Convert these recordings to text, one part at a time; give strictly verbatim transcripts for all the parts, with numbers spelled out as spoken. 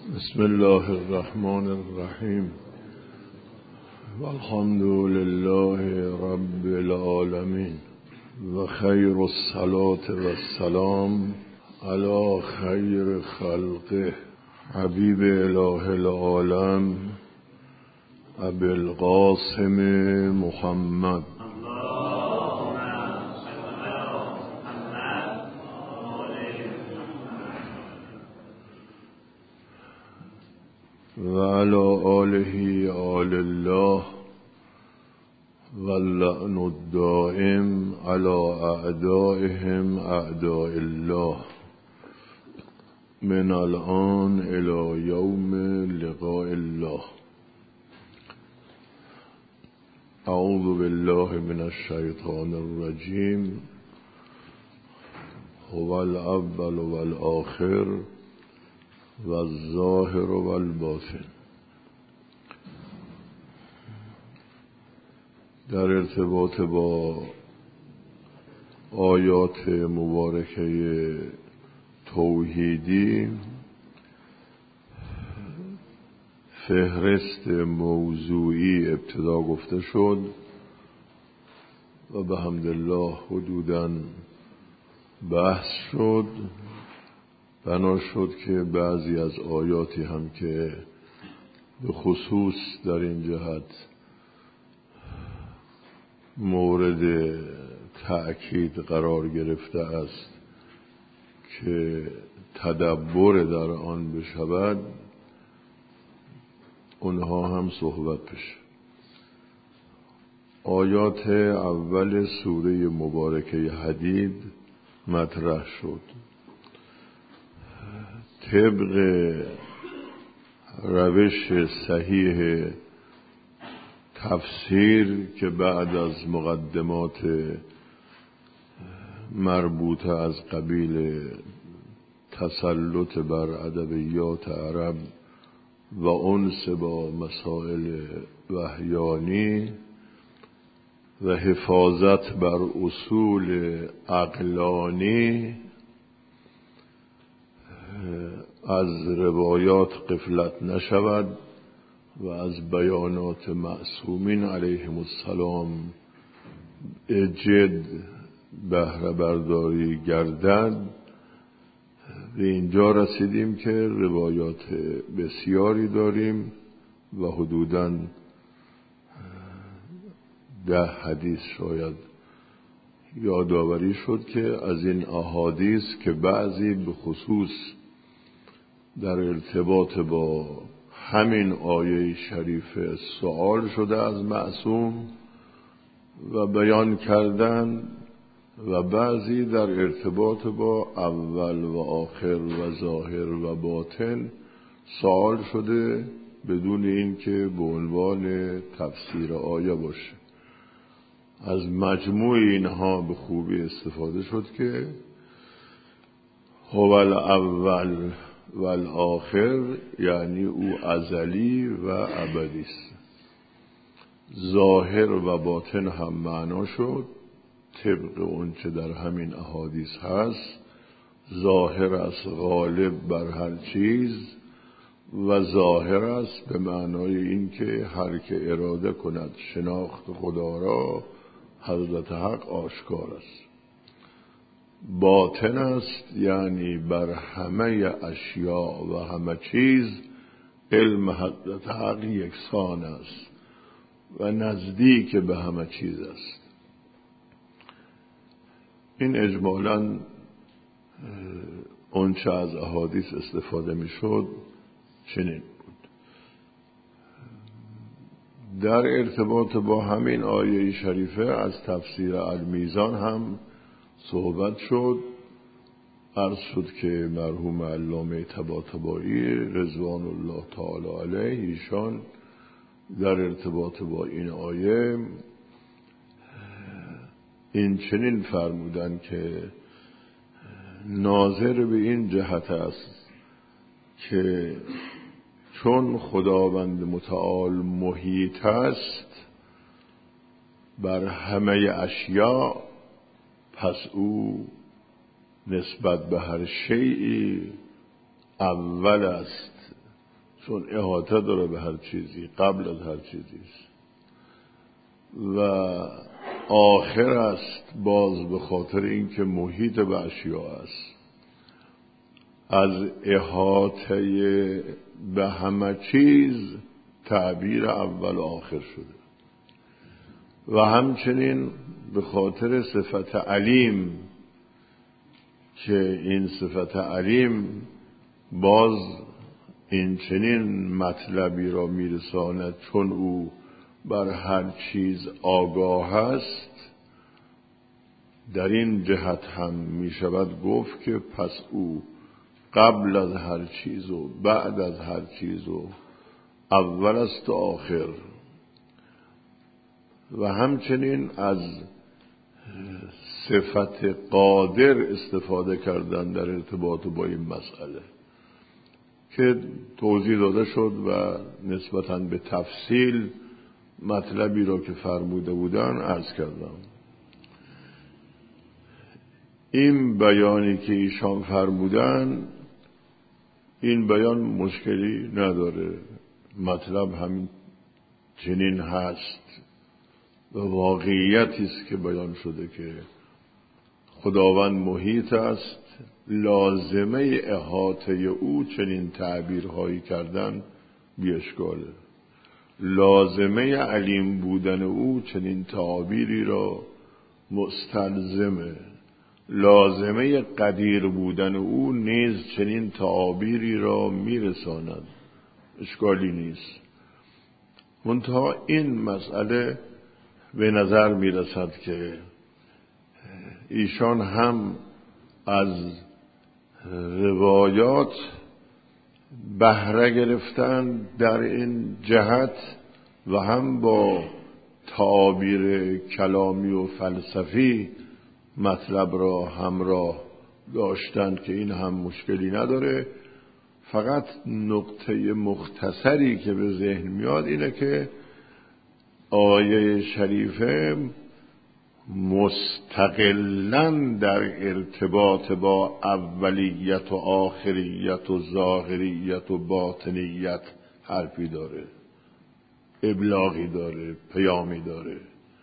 بسم الله الرحمن الرحیم والحمد لله رب العالمین و خیر الصلاة و السلام علی خیر خلقه حبیب اله العالم ابی القاسم محمد و علی آله آل الله واللعن الدائم علی اعدائهم اعداء الله من الان الی یوم لقاء الله. اعوذ بالله من الشیطان الرجیم. هو الاول والآخر و الظاهر و الباطن. در ارتباط با آیات مبارکه توحیدی فهرست موضوعی ابتدا گفته شد و به حمدالله حدوداً بحث شد. بنا شد که بعضی از آیاتی هم که به خصوص در این جهت مورد تأکید قرار گرفته است که تدبر در آن بشود، اونها هم صحبت بشه. آیات اول سوره مبارکه حدید مطرح شد. طبق روش صحیح تفسیر که بعد از مقدمات مربوطه از قبیل تسلط بر ادبیات عرب و انس با مسائل وحیانی و حفاظت بر اصول عقلانی از روایات غفلت نشود و از بیانات معصومین علیهم السلام جد بهره برداری گردد. به اینجا رسیدیم که روایات بسیاری داریم و حدوداً ده حدیث شاید یادآوری شد که از این احادیث که بعضی به خصوص در ارتباط با همین آیه شریف سوال شده از معصوم و بیان کردن و بعضی در ارتباط با اول و آخر و ظاهر و باطن سوال شده بدون اینکه به عنوان تفسیر آیه باشه. از مجموع اینها به خوبی استفاده شد که هو الاول والآخر یعنی او ازلی و ابدی است. ظاهر و باطن هم معنا شد طبق اون چه در همین احادیث هست. ظاهر است غالب بر هر چیز و ظاهر است به معنای این که هر که اراده کند شناخت خدا را حضرت حق آشکار است. باطن است یعنی بر همه اشیاء و همه چیز علم حضرت حق یکسان است و نزدیک به همه چیز است. این اجمالاً اونچه از احادیث استفاده می شد چنین بود. در ارتباط با همین آیه شریفه از تفسیر المیزان هم صحبت شد. عرض شد که مرحوم علامه طباطبایی رضوان الله تعالی علیه ایشان در ارتباط با این آیه این چنین فرمودن که ناظر به این جهت است که چون خداوند متعال محیط است بر همه اشیاء، پس او نسبت به هر شیئی اول است چون احاطه داره به هر چیزی، قبل از هر چیزی است. و آخر است باز به خاطر اینکه محیط به اشیاء است. از احاطه به همه چیز تعبیر اول آخر شده. و همچنین به خاطر صفت علیم که این صفت علیم باز این چنین مطلبی را میرساند چون او بر هر چیز آگاه است. در این جهت هم می شود گفت که پس او قبل از هر چیز و بعد از هر چیز و اول است و آخر. و همچنین از صفت قادر استفاده کردن در ارتباط با این مسئله که توضیح داده شد و نسبتاً به تفصیل مطلبی را که فرموده بودن عرض کردم. این بیانی که ایشان فرمودن، این بیان مشکلی نداره، مطلب همین چنین هست و واقعیتی است که بیان شده که خداوند محیط است. لازمه احاطه او چنین تعبیرهایی کردن بی اشکاله. لازمه علیم بودن او چنین تعابیری را مستلزمه. لازمه قدیر بودن او نیز چنین تعابیری را میرساند. اشکالی نیست. منتها این مسئله به نظر میرسد که ایشان هم از روایات بهره گرفتن در این جهت و هم با تعابیر کلامی و فلسفی مطلب را همراه داشتن که این هم مشکلی نداره. فقط نقطه مختصری که به ذهن میاد اینه که آیه شریفه مستقلاً در ارتباط با اولیت و آخریت و ظاهریت و باطنیت حرفی داره، ابلاغی داره، پیامی داره.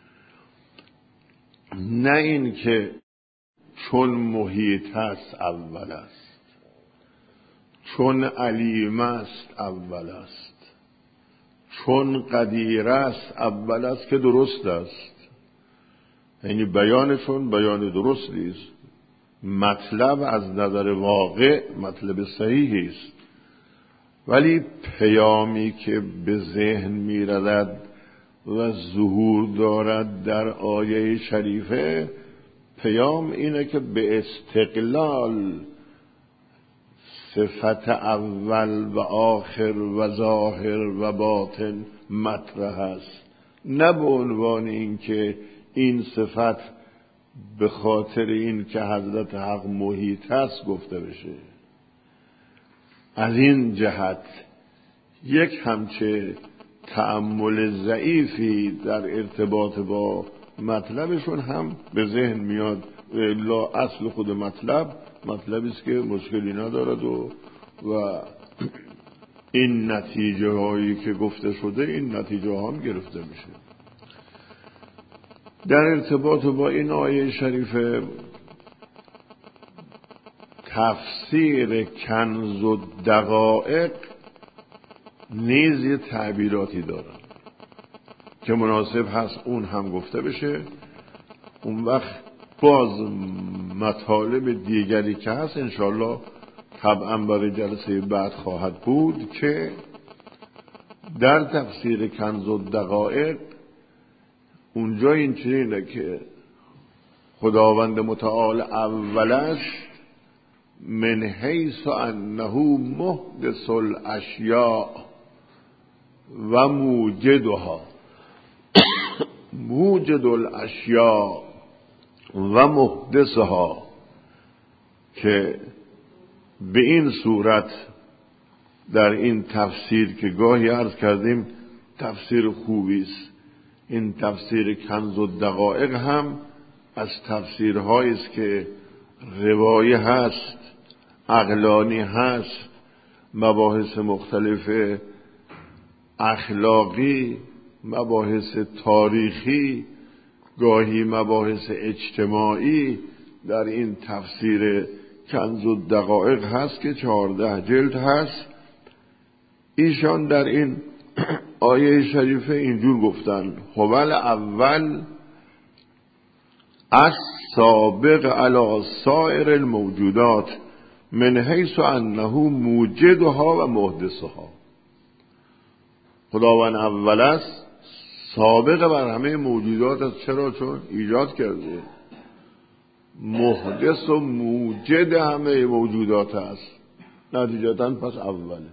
نه این که چون محیط است اول است، چون علیم است اول است، چون قدیر است اول است که درست است. یعنی بیانشون بیان درست نیست. مطلب از نظر واقع مطلب صحیحی است، ولی پیامی که به ذهن می‌رسد و ظهور دارد در آیه شریفه، پیام اینه که به استقلال صفت اول و آخر و ظاهر و باطن مطرح است، نه به عنوان این که این صفت به خاطر این که حضرت حق محیط هست گفته بشه. از این جهت یک همچه تأمل ضعیفی در ارتباط با مطلبشون هم به ذهن میاد. لا اصل خود مطلب مطلبی است که مشکلی ندارد و و این نتیجه هایی که گفته شده این نتیجه هم گرفته میشه. در ارتباط با این آیه شریفه تفسیر کنز و دقایق نیز یه تعبیراتی دارن که مناسب هست اون هم گفته بشه. اون وقت باز مطالب دیگری که هست انشالله طبعا برای جلسه بعد خواهد بود که در تفسیر کنز و دقایق اونجا این چنینه که خداوند متعال اول است من حیث انه محدث الاشیاء و موجدها موجد الاشیاء و محدثها، که به این صورت در این تفسیر که گاهی عرض کردیم تفسیر خوبی است. این تفسیر کنز و دقایق هم از تفسیرهایی است که روایه هست، عقلانی هست مباحث مختلف اخلاقی، مباحث تاریخی، گاهی مباحث اجتماعی در این تفسیر کنز الدقایق هست که چهارده جلد هست. ایشان در این آیه شریفه اینجور گفتن: هوال اول از سابق علی سایر الموجودات من حیث انه موجدها و محدثها. خداوند اول است، سابق بر همه موجودات است. چرا؟ چون ایجاد کرده. محدث و موجد همه موجودات است، نتیجتاً پس اوله.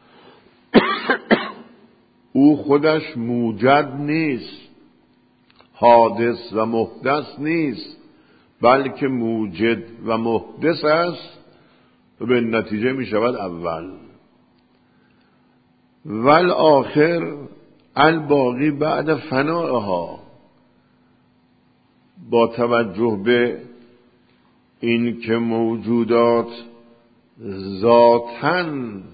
او خودش موجد نیست، حادث و محدث نیست، بلکه موجد و محدث است و به نتیجه می شود اول. والآخر الباقی بعد فنائها. با توجه به این که موجودات ذاتاً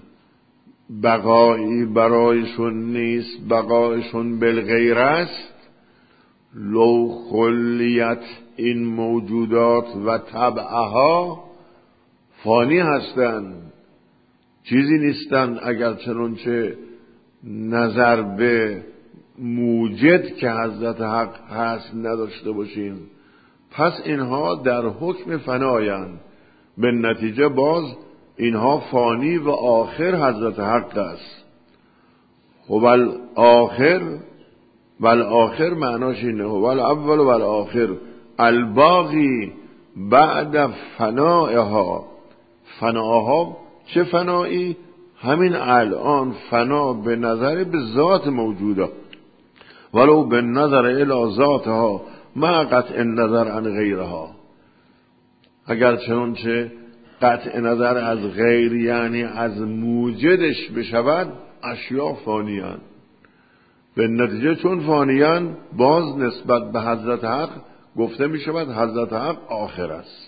بقایی برایشون نیست، بقایشون بالغیر است، لو خلیت این موجودات و طبعها فانی هستند، چیزی نیستند اگر چنانچه نظر به موجد که حضرت حق هست نداشته باشیم. پس اینها در حکم فنایند، به نتیجه باز اینها فانی و آخر حضرت حق است. هو آخر والآخر معناش اینه، هو الاول والآخر الباقی بعد فنائها. فناها چه فنایی؟ همین الان فنا به نظر به ذات موجوده، ولو به نظر الی ذاتها مع قطع نظر عن غیرها. اگر چنانچه قطع نظر از غیر یعنی از موجدش بشود، اشیاء فانیان. به نتیجه چون فانیان، باز نسبت به حضرت حق گفته می شود حضرت حق آخر است.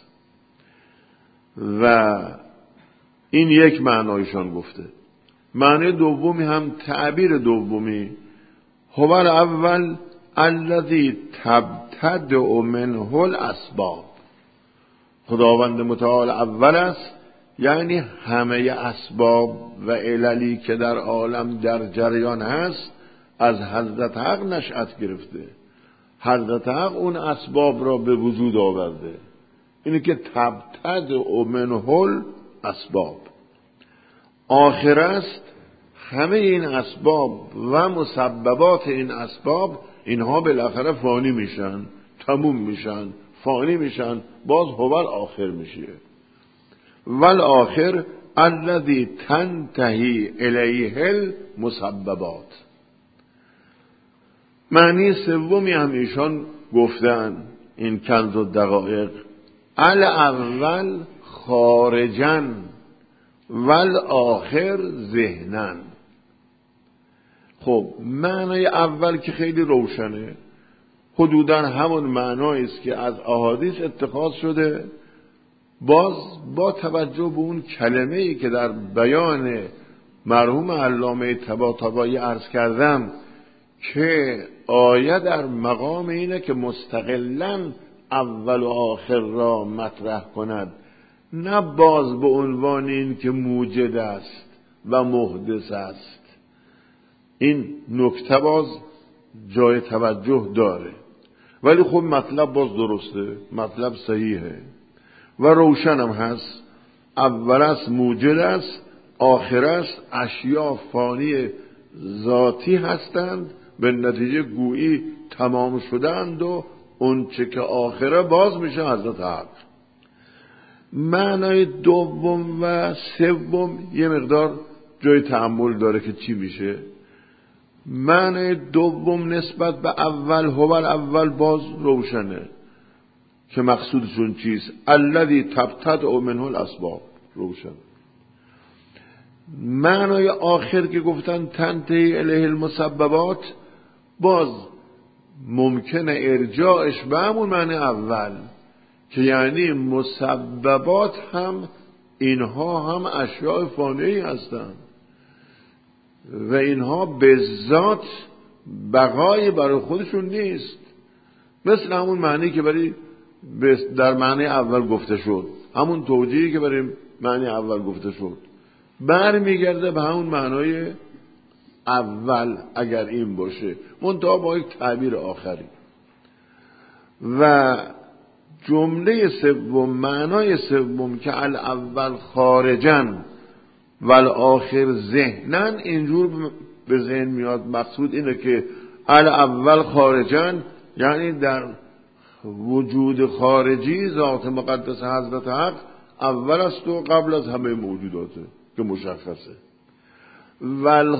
و این یک معنایشان گفته. معنی دومی هم تعبیر دومی، هو الاول الذی تبتدع منه الاسباب. خداوند متعال اول است، یعنی همه اسباب و عللی که در عالم در جریان هست از حضرت حق نشأت گرفته. حضرت حق اون اسباب را به وجود آورده. اینه که تبتدع منه الاسباب. آخر است همه این اسباب و مسببات این اسباب، اینها بالاخره فانی میشن، تموم میشن، فانی میشن، باز هو آخر میشه. والآخر الذی تنتهی الیه المسببات. معنی سومی هم ایشان گفتن این کنز الدقایق: الاول خارجاً والآخر ذهناً. خب معنی اول که خیلی روشنه، حدوداً همون معنایی است که از احادیث اتخاذ شده. باز با توجه به اون کلمه‌ای که در بیان مرحوم علامه طباطبایی عرض کردم که آیه در مقام اینه که مستقلاً اول و آخر را مطرح کند، نه باز به عنوان این که موجد است و محدث است. این نکته باز جای توجه داره، ولی خب مطلب باز درسته، مطلب صحیحه و روشن هم هست. اول است موجد است، آخر است اشیاء فانی ذاتی هستند، به نتیجه گویی تمام شدند و اون چه که آخره باز میشه حضرت حق. معنای دوم و سوم یه مقدار جای تأمل داره که چی میشه. معنای دوم نسبت به اول، هو اول، باز روشنه که مقصودشون چیست. الذی تبتدع منه الاسباب، روشن. معنای آخر که گفتن تنتهی الیه المسببات، باز ممکنه ارجاعش به همون معنی اول که یعنی مسببات هم اینها هم اشیاء فانی هستند و اینها به ذات بقای برای خودشون نیست. مثل همون معنی که برای در معنی اول گفته شد، همون توجیهی که برای معنی اول گفته شد برمیگرده به همون معنای اول اگر این باشه، منتها با یک تعبیر آخری. و جمله سوم، معنای سوم که الاول خارجن و الاخر ذهنن، اینجور به ذهن میاد. مقصود اینه که الاول خارجن یعنی در وجود خارجی ذات مقدس حضرت حق اول است و قبل از همه موجوداته که مشخصه. و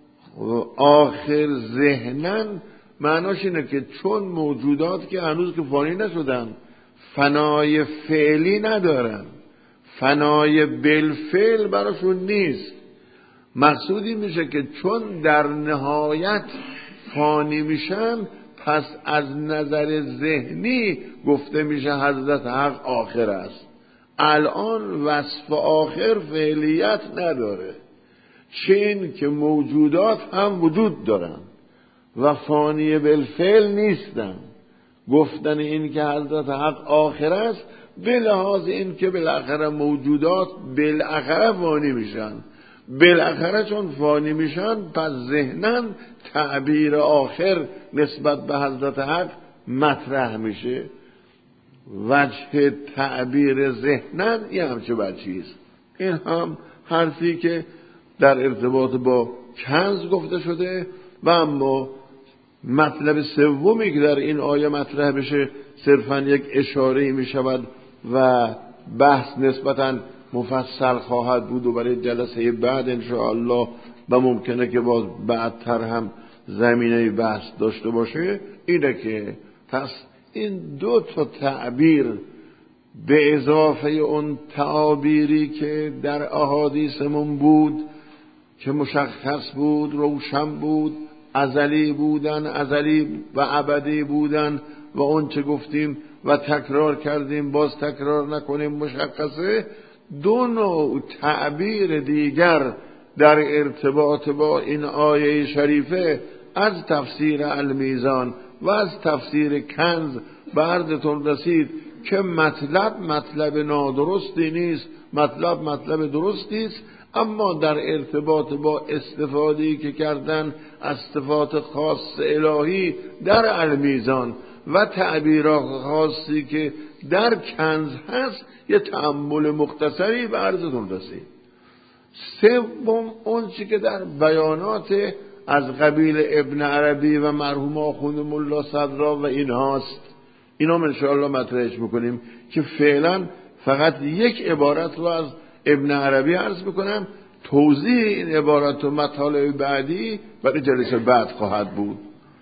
آخر ذهنن معناش اینه که چون موجودات که هنوز که فانی نشدن، فنای فعلی ندارن، فنای بالفعل براشون نیست. مقصودی میشه که چون در نهایت فانی میشن، پس از نظر ذهنی گفته میشه حضرت حق آخر است. الان وصف آخر فعلیت نداره، چین که موجودات هم وجود دارن و فانی بالفعل نیستن. گفتن این که حضرت حق آخر است به لحاظ این که بالاخره موجودات بالاخره فانی میشن، بالاخره چون فانی میشن پس ذهنن تعبیر آخر نسبت به حضرت حق مطرح میشه. وجه تعبیر ذهنن یه همچه بچیست. این هم حرفی که در ارتباط با کنز گفته شده. و اما مطلب سومی که در این آیه مطرح بشه صرفا یک اشاره می شود و بحث نسبتاً مفصل خواهد بود و برای جلسه بعد انشاءالله و ممکنه که باز بعدتر هم زمینه بحث داشته باشه، اینه که پس این دو تا تعبیر به اضافه اون تعابیری که در احادیثمون بود که مشخص بود، روشن بود، ازلی بودن، ازلی و ابدی بودن و اون چه گفتیم و تکرار کردیم باز تکرار نکنیم مشخصه، دو نوع تعبیر دیگر در ارتباط با این آیه شریفه از تفسیر المیزان و از تفسیر کنز بردتون رسید که مطلب مطلب نادرستی نیست، مطلب مطلب درستی است، اما در ارتباط با استفاده‌ای که کردن از صفات خاص الهی در المیزان و تعبیرات خاصی که در کنز هست یه تأمل مختصری به عرضتون رسید. سوم اون چی که در بیانات از قبیل ابن عربی و مرحوم آخوند ملا صدرا و اینهاست، اینا ان شاءالله مطرحش میکنیم که فعلا فقط یک عبارت رو از ابن عربی عرض میکنم. توضیح این عبارت و مطالب بعدی برای جلسه بعد خواهد بود.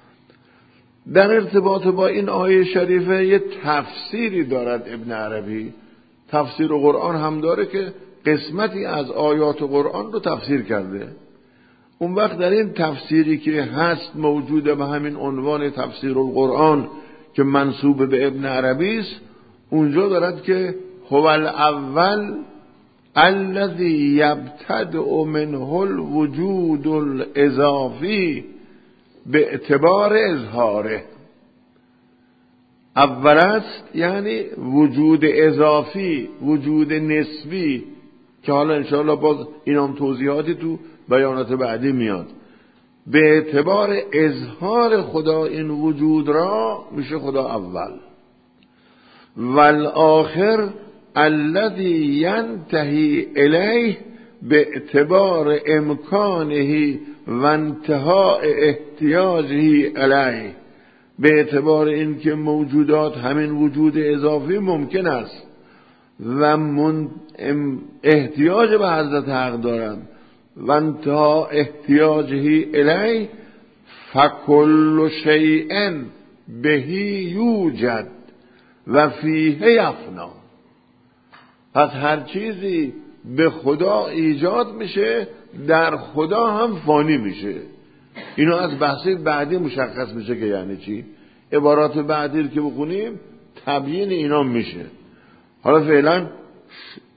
در ارتباط با این آیه شریفه یه تفسیری دارد ابن عربی، تفسیر قرآن هم داره که قسمتی از آیات قرآن رو تفسیر کرده. اون وقت در این تفسیری که هست موجوده به همین عنوان تفسیر القرآن که منسوب به ابن عربی است، اونجا دارد که هو الاول الذی یبتدع منه الوجود الاضافی به اعتبار اظهاره. اول است یعنی وجود اضافی، وجود نسبی که حالا انشاءالله باز این هم توضیحاتی تو بیانات بعدی میاد. به اعتبار اظهار خدا این وجود را میشه خدا اول. والآخر الذی ینتهی الیه به اعتبار امکانه و انتهاء احتیاجه الیه، به اعتبار این که موجودات همین وجود اضافی ممکن است و من احتیاج به حضرت حق دارند و انتها احتیاجه الیه، فکل شیء بهی یوجد و فیه یفنا. پس هر چیزی به خدا ایجاد میشه در خدا هم فانی میشه. اینو از بحث بعدی مشخص میشه که یعنی چی. عبارات بعدی که بخونیم تبیین اینا میشه. حالا فعلا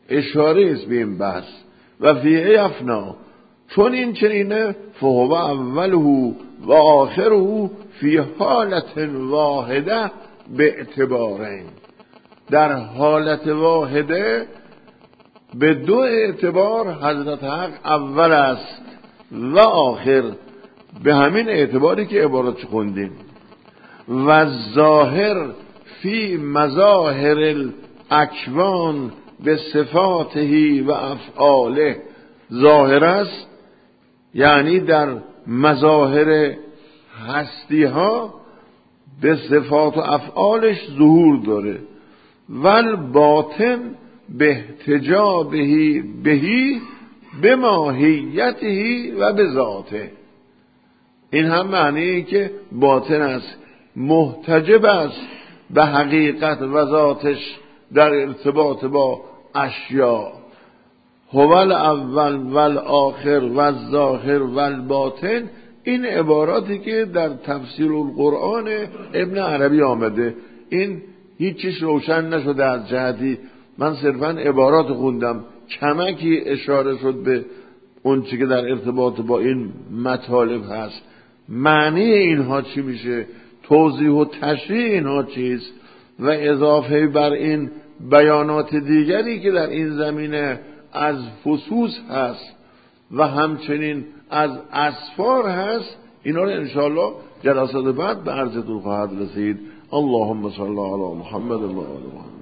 اشاره است به این بحث. و فیه افنا، چون این چنینه، فهو اوله و آخره فی حالت واحده به اعتبارین، در حالت واحده به دو اعتبار حضرت حق اول است و آخر، به همین اعتباری که عبارت خوندیم. و ظاهر فی مظاهر الاکوان به صفاته و افعاله، ظاهر است یعنی در مظاهر هستی ها به صفات و افعالش ظهور داره. ول باطن به احتجابه بهی به ماهیته و به ذاته، این هم معنی که باطن است، محتجب است به حقیقت و ذاتش در ارتباط با اشیاء. هو الاول والآخر والظاهر والباطن، این عباراتی که در تفسیر القرآن ابن عربی آمده، این هیچیش روشن نشده از جهتی، من صرفا عبارات خوندم، کمکی اشاره شد به اون چی که در ارتباط با این مطالب هست. معنی اینها چی میشه، توضیح و تشریح اینها چیست، و اضافه بر این بیانات دیگری که در این زمینه از فصوص هست و همچنین از اسفار هست، اینا رو انشاءالله جلسات بعد به عرضتون خواهد رسید. اللهم صل علی محمد و آل محمد.